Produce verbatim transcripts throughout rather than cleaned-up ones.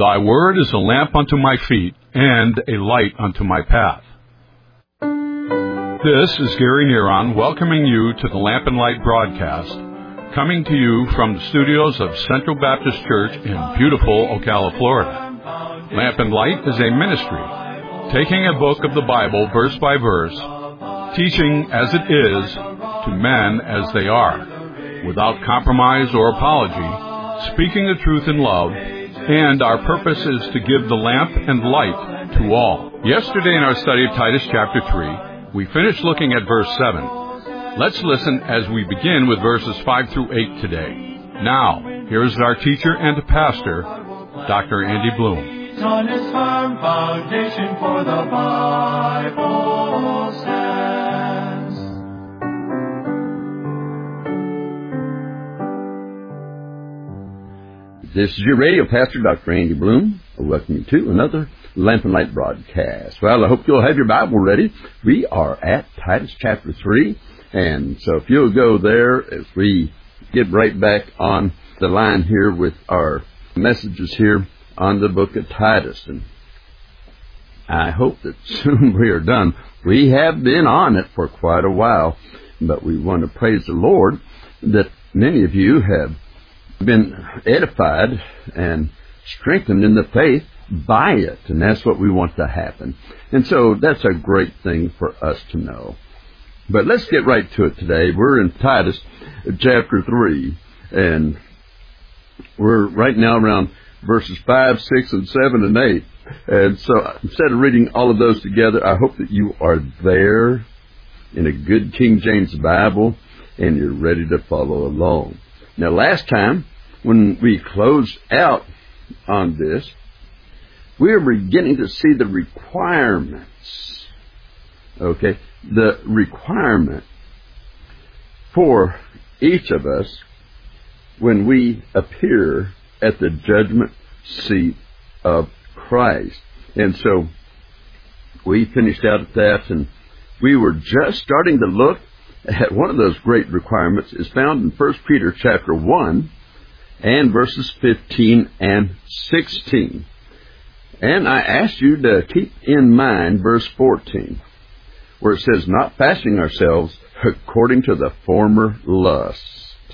Thy word is a lamp unto my feet and a light unto my path. This is Gary Neron welcoming you to the Lamp and Light broadcast, coming to you from the studios of Central Baptist Church in beautiful Ocala, Florida. Lamp and Light is a ministry, taking a book of the Bible verse by verse, teaching as it is to men as they are, without compromise or apology, speaking the truth in love, and our purpose is to give the lamp and light to all. Yesterday in our study of Titus chapter three, we finished looking at verse seven. Let's listen as we begin with verses five through eight today. Now, here's our teacher and pastor, Doctor Andy Bloom. On his firm foundation for the Bible stands. This is your radio pastor, Doctor Andy Bloom. I welcome you to another Lamp and Light broadcast. Well, I hope you'll have your Bible ready. We are at Titus chapter three, and so if you'll go there, as we get right back on the line here with our messages here on the book of Titus. And I hope that soon we are done. We have been on it for quite a while, but we want to praise the Lord that many of you have been edified and strengthened in the faith by it, and that's what we want to happen. And so that's a great thing for us to know. But let's get right to it today. We're in Titus chapter three, and we're right now around verses five, six, and seven, and eight. And so instead of reading all of those together, I hope that you are there in a good King James Bible and you're ready to follow along. Now, last time, when we closed out on this, we are beginning to see the requirements, okay, the requirement for each of us when we appear at the judgment seat of Christ. And so we finished out at that, and we were just starting to look at one of those great requirements is found in First Peter chapter one and verses fifteen and sixteen. And I asked you to keep in mind verse fourteen, where it says, not fashioning ourselves according to the former lust.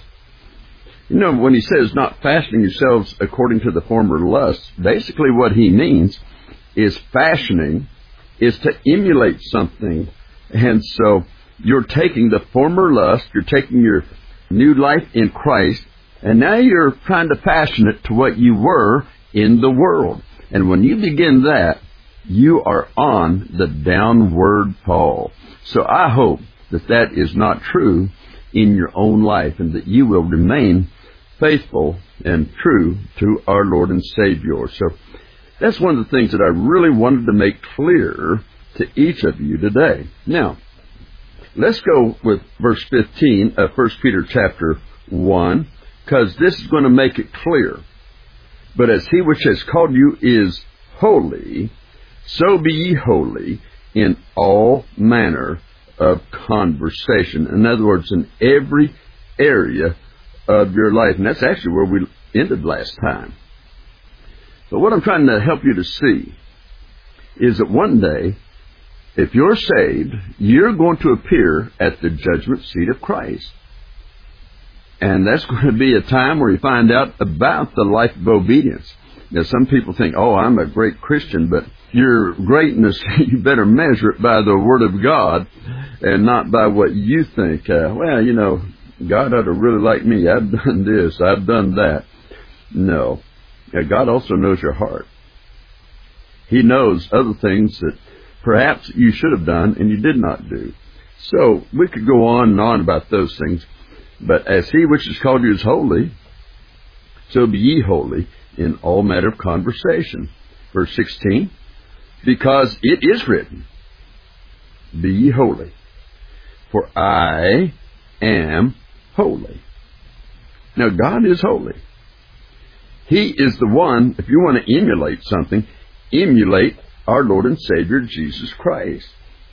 You know, when he says not fashioning yourselves according to the former lusts, basically what he means is fashioning is to emulate something. And so you're taking the former lust, you're taking your new life in Christ, and now you're trying to fashion it to what you were in the world. And when you begin that, you are on the downward fall. So I hope that that is not true in your own life, and that you will remain faithful and true to our Lord and Savior. So that's one of the things that I really wanted to make clear to each of you today. Now, let's go with verse fifteen of First Peter chapter one, because this is going to make it clear. But as he which has called you is holy, so be ye holy in all manner of conversation. In other words, in every area of your life. And that's actually where we ended last time. But what I'm trying to help you to see is that one day, if you're saved, you're going to appear at the judgment seat of Christ. And that's going to be a time where you find out about the life of obedience. Now, some people think, oh, I'm a great Christian, but your greatness, you better measure it by the Word of God and not by what you think. Uh, well, you know, God ought to really like me. I've done this. I've done that. No. Yeah, God also knows your heart. He knows other things that perhaps you should have done and you did not do. So we could go on and on about those things. But as he which is called you is holy, so be ye holy in all matter of conversation. Verse sixteen, because it is written, be ye holy, for I am holy. Now, God is holy. He is the one, if you want to emulate something, emulate our Lord and Savior, Jesus Christ.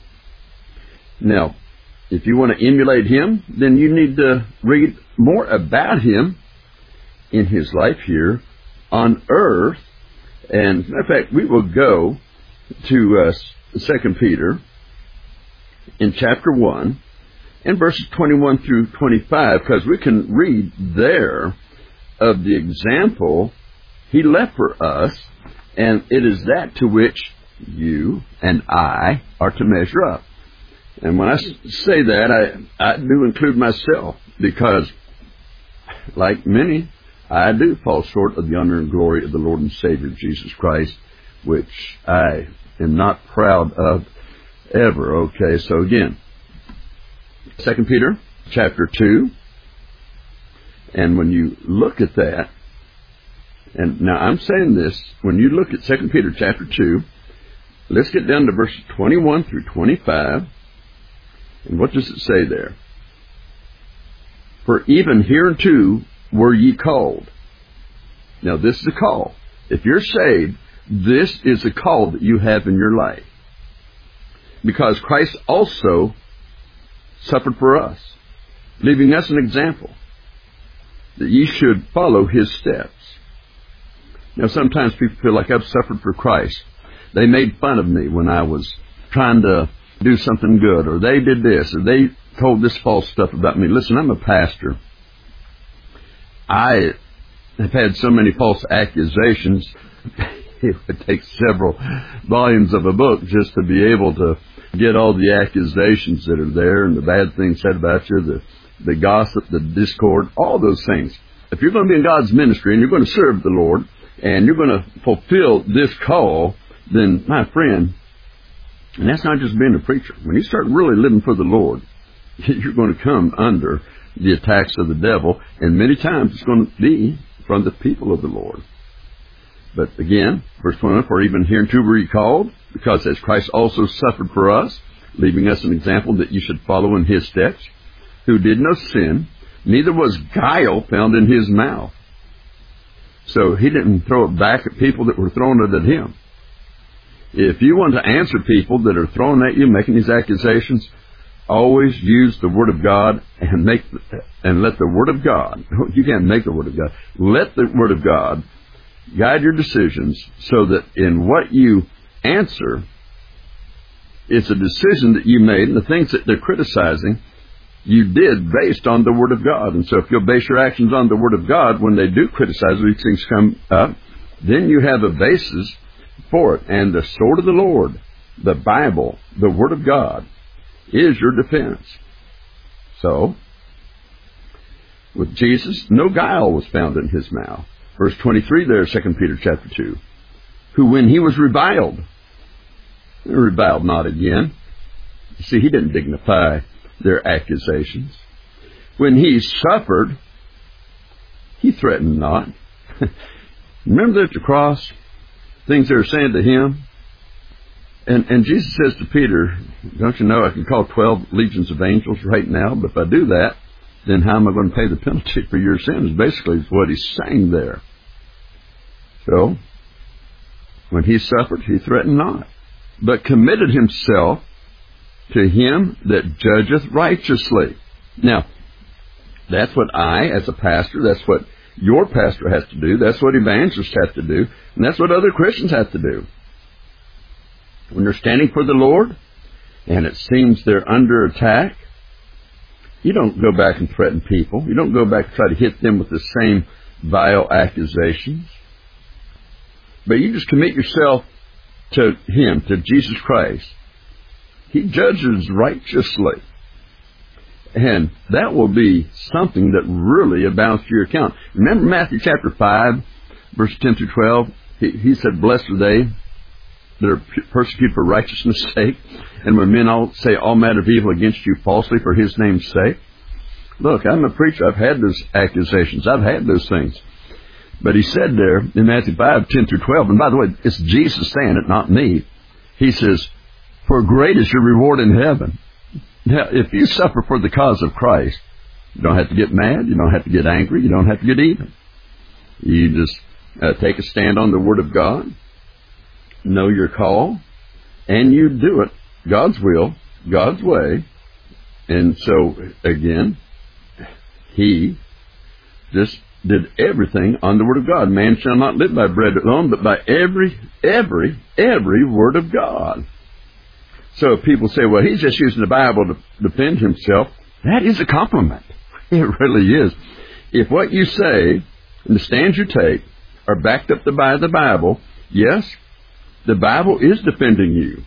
Now, if you want to emulate Him, then you need to read more about Him in His life here on earth And as a matter of fact, we will go to uh, Second Peter in chapter one and verses twenty-one through twenty-five, because we can read there of the example he left for us, and it is that to which you and I are to measure up. And when I say that, I, I do include myself, because like many, I do fall short of the honor and glory of the Lord and Savior Jesus Christ, which I am not proud of ever. Okay, so again, Second Peter chapter two, and when you look at that, and now I'm saying this, when you look at Second Peter chapter two, let's get down to verses twenty-one through twenty-five, and what does it say there? For even hereunto were ye called. Now this is a call. If you're saved, this is a call that you have in your life. Because Christ also suffered for us, leaving us an example that ye should follow his steps. Now sometimes people feel like I've suffered for Christ. They made fun of me when I was trying to do something good, or they did this, or they told this false stuff about me. Listen, I'm a pastor. I have had so many false accusations, it would take several volumes of a book just to be able to get all the accusations that are there, and the bad things said about you, the, the gossip, the discord, all those things. If you're going to be in God's ministry and you're going to serve the Lord and you're going to fulfill this call, then, my friend, and that's not just being a preacher. When you start really living for the Lord, you're going to come under the attacks of the devil, and many times it's going to be from the people of the Lord. But again, verse twenty-one, for even hereunto were ye called, because as Christ also suffered for us, leaving us an example that you should follow in his steps, who did no sin, neither was guile found in his mouth. So he didn't throw it back at people that were throwing it at him. If you want to answer people that are throwing at you, making these accusations, always use the Word of God and make and let the Word of God, you can't make the Word of God, let the Word of God guide your decisions, so that in what you answer, it's a decision that you made, and the things that they're criticizing, you did based on the Word of God. And so if you'll base your actions on the Word of God, when they do criticize, these things come up, then you have a basis for it. And the sword of the Lord, the Bible, the Word of God, is your defense. So, with Jesus, no guile was found in his mouth. Verse twenty-three there, Second Peter chapter two. Who, when he was reviled, reviled not again. See, he didn't dignify their accusations. When he suffered, he threatened not. Remember at the cross, things they were saying to him? And, and Jesus says to Peter, don't you know I can call twelve legions of angels right now, but if I do that, then how am I going to pay the penalty for your sins? Basically, is what he's saying there. So, when he suffered, he threatened not, but committed himself to him that judgeth righteously. Now, that's what I, as a pastor, that's what your pastor has to do, that's what evangelists have to do, and that's what other Christians have to do. When they're standing for the Lord, and it seems they're under attack, you don't go back and threaten people. You don't go back and try to hit them with the same vile accusations. But you just commit yourself to him, to Jesus Christ. He judges righteously. And that will be something that really abounds to your account. Remember Matthew chapter five, verses ten through twelve? He, he said, blessed are they that are persecuted for righteousness' sake, and when men all say all manner of evil against you falsely for his name's sake. Look, I'm a preacher. I've had those accusations. I've had those things. But he said there in Matthew five, ten through twelve, and by the way, it's Jesus saying it, not me. He says, for great is your reward in heaven. Now, if you suffer for the cause of Christ, you don't have to get mad. You don't have to get angry. You don't have to get even. You just uh, take a stand on the Word of God, know your call, and you do it God's will, God's way. And so, again, he just did everything on the Word of God. Man shall not live by bread alone, but by every, every, every Word of God. So if people say, well, he's just using the Bible to defend himself, that is a compliment. It really is. If what you say and the stands you take are backed up by the Bible, yes, the Bible is defending you.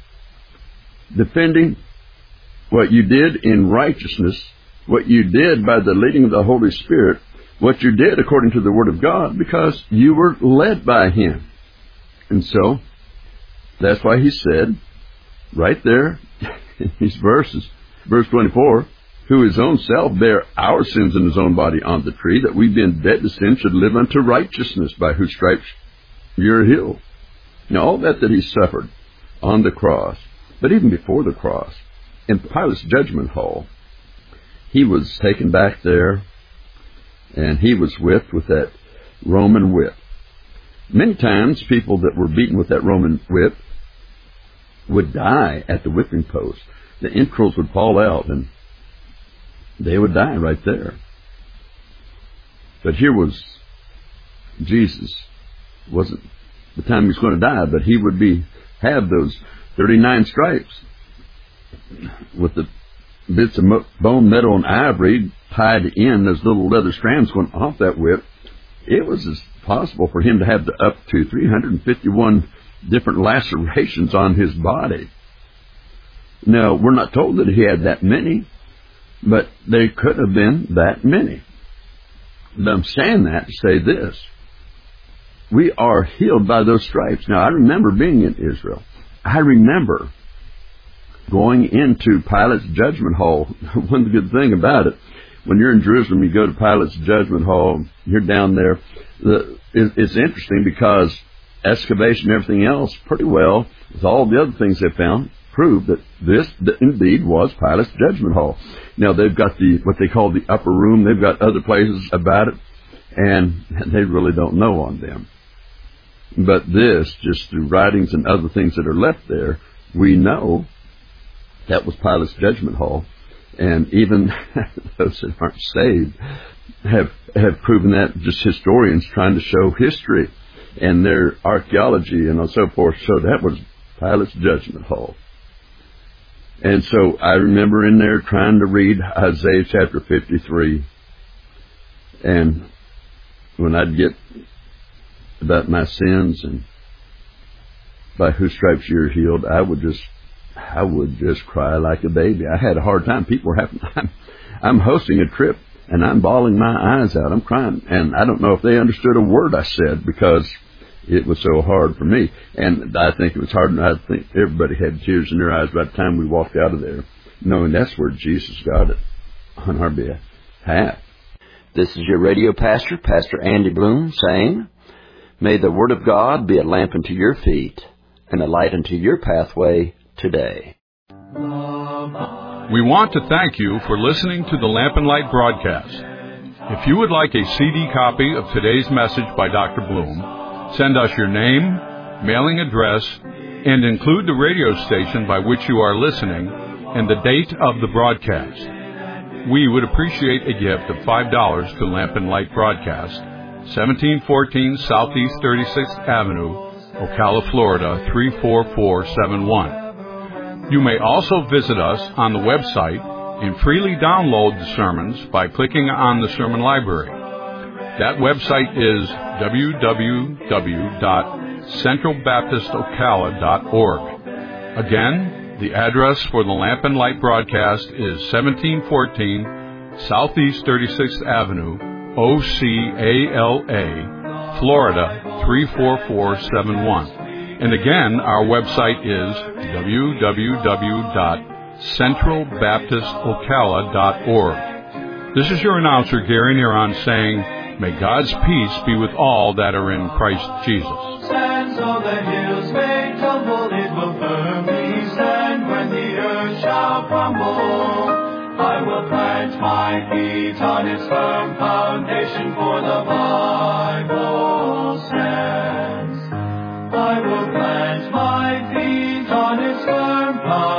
Defending what you did in righteousness, what you did by the leading of the Holy Spirit, what you did according to the Word of God, because you were led by Him. And so, that's why He said, right there in these verses, verse twenty-four, who His own self bare our sins in His own body on the tree, that we being dead to sin should live unto righteousness, by whose stripes you're healed. Now, all that that He suffered on the cross, but even before the cross, in Pilate's judgment hall, He was taken back there, and He was whipped with that Roman whip. Many times, people that were beaten with that Roman whip would die at the whipping post. The entrails would fall out, and they would die right there. But here was Jesus. Wasn't the time He was going to die, but He would be have those thirty-nine stripes with the bits of bone, metal, and ivory tied in, those little leather strands going off that whip. It was as possible for Him to have the up to three hundred fifty-one different lacerations on His body. Now, we're not told that He had that many, but there could have been that many. But I'm saying that to say this. We are healed by those stripes. Now, I remember being in Israel. I remember going into Pilate's judgment hall. One good thing about it, when you're in Jerusalem, you go to Pilate's judgment hall, you're down there. The, it, it's interesting because excavation and everything else, pretty well, with all the other things they found, proved that this that indeed was Pilate's judgment hall. Now, they've got the what they call the upper room. They've got other places about it, and they really don't know on them. But this, just through writings and other things that are left there, we know that was Pilate's judgment hall. And even those that aren't saved have have proven that, just historians trying to show history and their archaeology and so forth. So that was Pilate's judgment hall. And so I remember in there trying to read Isaiah chapter fifty-three. And when I'd get about my sins and by whose stripes you're healed, I would just I would just cry like a baby. I had a hard time. People were having I'm, I'm hosting a trip, and I'm bawling my eyes out. I'm crying. And I don't know if they understood a word I said, because it was so hard for me. And I think it was hard. And I think everybody had tears in their eyes by the time we walked out of there, knowing that's where Jesus got it on our behalf. This is your radio pastor, Pastor Andy Bloom, saying, may the Word of God be a lamp unto your feet and a light unto your pathway today. We want to thank you for listening to the Lamp and Light broadcast. If you would like a C D copy of today's message by Doctor Bloom, send us your name, mailing address, and include the radio station by which you are listening and the date of the broadcast. We would appreciate a gift of five dollars to Lamp and Light Broadcast, seventeen fourteen Southeast thirty-sixth Avenue, Ocala, Florida, three four four seven one. You may also visit us on the website and freely download the sermons by clicking on the sermon library. That website is w w w dot central baptist ocala dot org. Again, the address for the Lamp and Light broadcast is seventeen fourteen Southeast thirty-sixth Avenue, O C A L A, Florida, three four four seven one. And again, our website is w w w dot central baptist ocala dot org. This is your announcer, Gary Neron, saying, may God's peace be with all that are in Christ Jesus. Stand so the hills may tumble, it will firmly stand when the earth shall crumble. I will plant my feet on its firm foundation, for the Bible stands. I will plant my feet on its firm foundation.